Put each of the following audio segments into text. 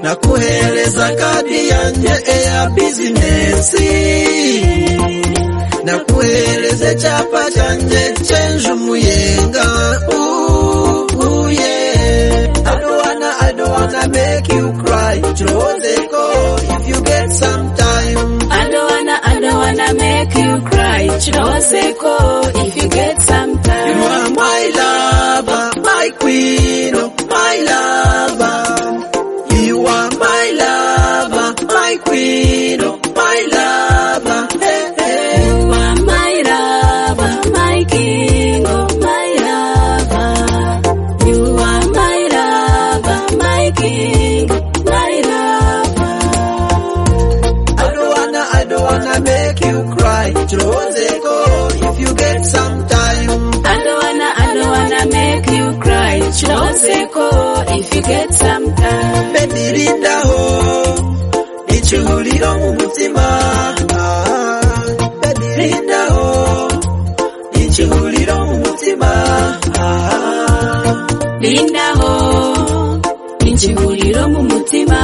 na kuheleza kadi yanje ya business, na kuheleze chapa chanje chenju muyenga. Yeah. I don't wanna make you cry. Chirozeko, if you get some time. I don't wanna make you cry. Chirozeko, if you get some time. You are my lover, my queen, oh, my lover. You are my lover, my queen, oh, my lover. Hey, hey. You are my lover, my king, oh my lover. You are my lover, my king, my lover. I don't wanna make you cry. Chirozeko, if you get some time. I don't wanna make you cry. Chirozeko, if you get some time. Baby Linda ho, ichuhuliro mu mutima. Baby Linda ho, ichuhuliro mu mutima. Linda ho, ichuhuliro mu mutima.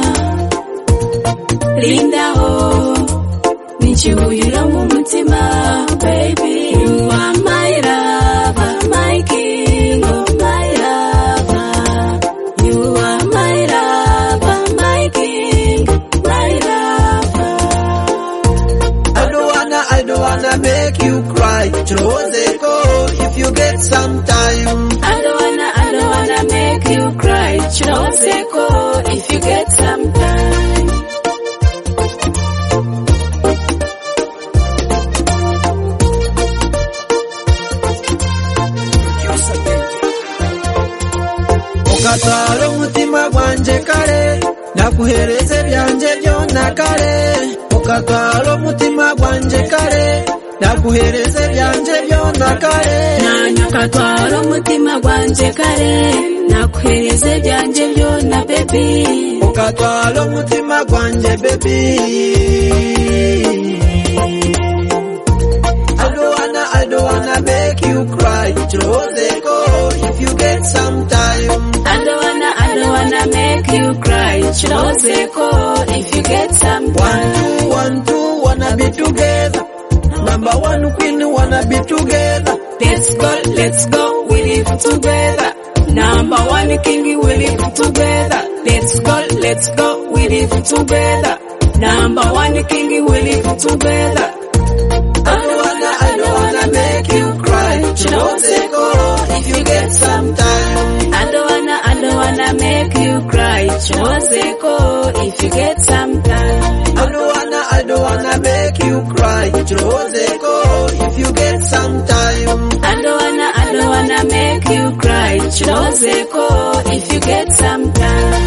Linda ho, ichuhuliro mu mutima. Baby, you are my lover, my king, oh my lover. You are my lover, my king, my lover. I don't wanna make you cry. Chirozeko, if you get some time. I don't wanna make you cry. Chirozeko, if you get some time. Okatwala omutima gwanje kale, nakuheleze byanje byonna kale. Okatwala omutima gwanje kale, nakuheleze byanje byonna kale. Nanya katwala omutima gwanje kale, nakuheleze byanje byonna baby. Okatwala omutima gwanje baby. I don't wanna make you cry. Chirozeko, if you get some time. I don't wanna make you cry. Chirozeko, if you get some time. One, two, wanna be together. Number one queen, wanna be together. Let's go, we live together. Number one king, we live together. Let's go, we live together. Number one king, we live together. I don't wanna make you cry. Chirozeko, if you get some time. I don't wanna make you cry. Chirozeko, if you get some time. I don't wanna make you cry. Chirozeko, if you get some time. I don't wanna make you cry. Chirozeko, if you get some time.